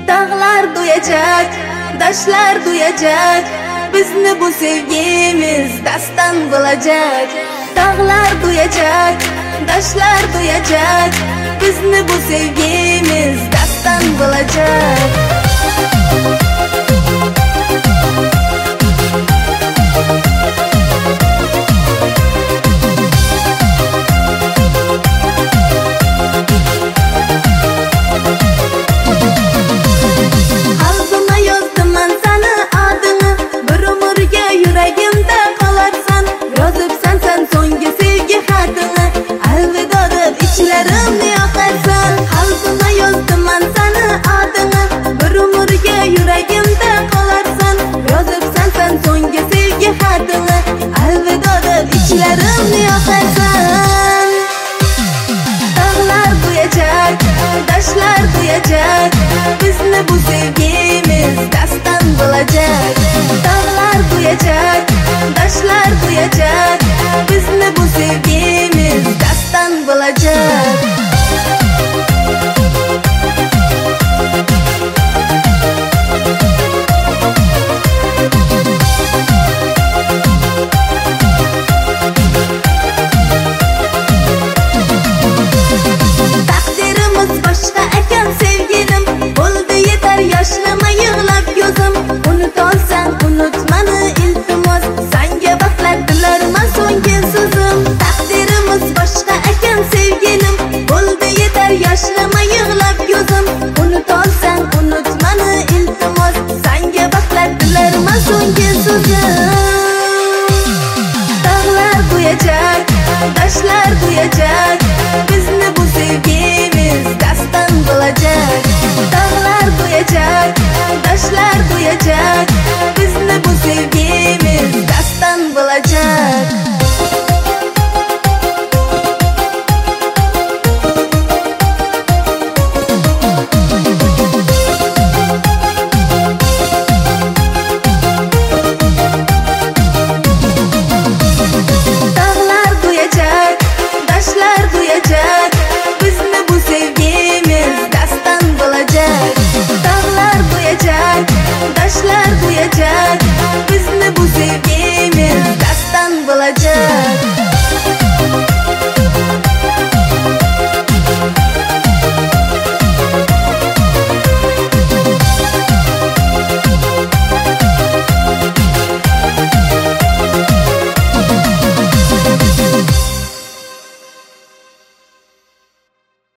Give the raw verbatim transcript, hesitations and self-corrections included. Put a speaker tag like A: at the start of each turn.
A: Dağlar duyacak, daşlar duyacak, bizni bu sevgimiz dastan bulacak. Dağlar duyacak, daşlar duyacak, bizni bu sevgimiz dastan bulacak. İçlerimni yakarsan, halkına yazdım ben sana adını. Bir umurga yüreğimde kalarsan, yazıp sen sen so'nggi sevgi xatini. Alvida deb içlerimni yakarsan. Dağlar duyacak, daşlar duyacak, bizni bu sevgimiz dastan bulacak. Dağlar duyacak, daşlar duyacak, bizni bu sevgimiz